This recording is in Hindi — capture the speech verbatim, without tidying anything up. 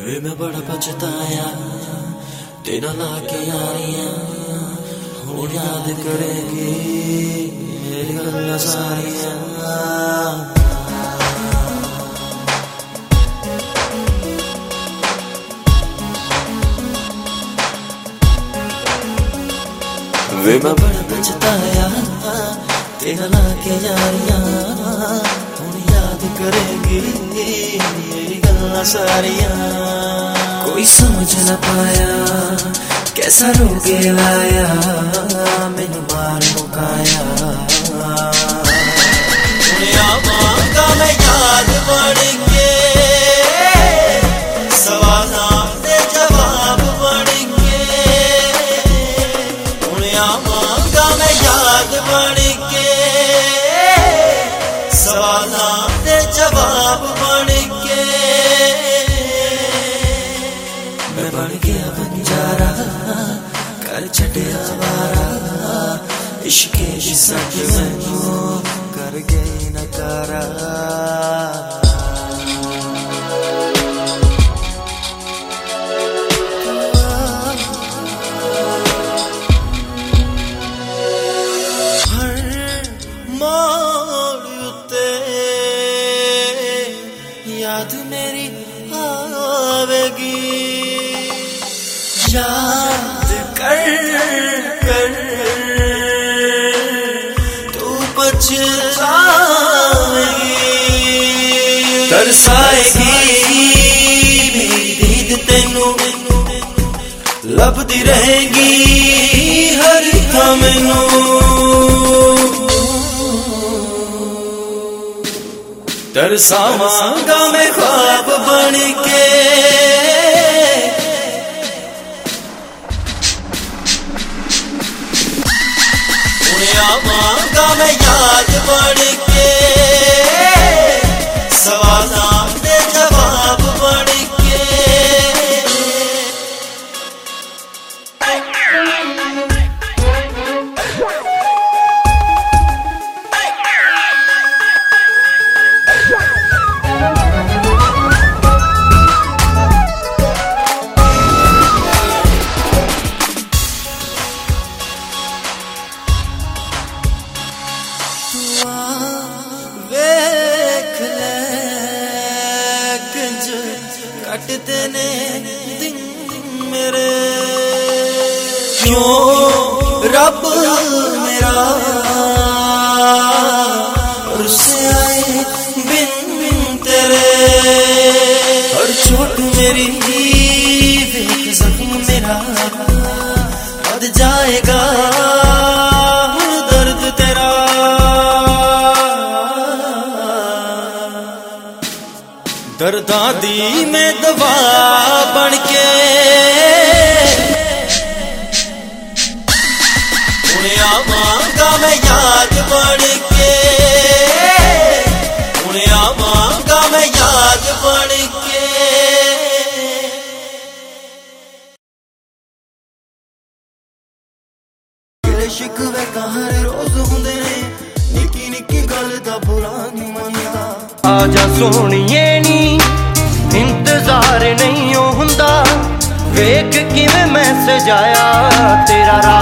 वे मैं बड़ा पछताया तेरा लाके यारियां हुण याद करेगी मेरी गल्लां सारियां। वे मैं बड़ा पछताया तेरा लाके यारियां हुण याद करेगी मेरी गल्लां सारियां। कोई समझ न पाया कैसा रोग लाया मैनू मार मुकाया। मांगा मैं याद बन के सवालां दे जवाब बन के। मांगा मैं याद बन के सवालां दे जवाब बन के। मैं बन गया बंजारा कर छड़िया वारा इश्के दी सच मैनू कर गई नकारा। हर मोड़ उत्ते याद मेरी आवेगी याद कर कर तू पछताएगी तरसाएगी मेरी दीद तेनू लभदी रहेगी हर थां मैनू। तरसावांगा मैं ख्वाब बन के मांगा मैं याद बन के सवालां दे जवाब बन के। वेख ले गंज कटते ने दिन मेरे क्यों रब मेरा रुसे आए बिन बिन तेरे। हर चोट मेरी वेख जख्म मेरा बद जाएगा दर्द तेरा। दर्दां दी मैं दवा बन के मांगा मैं याद बन के मांगा मैं याद बन के। गिले शिकवे हर रोज हुंदे ने निक्की निक्की गल दा बुरा नहीं मनदा। आजा सोहणिए नी इंतजार नहीं हुंदा वेख किवें मैं सजाया तेरा।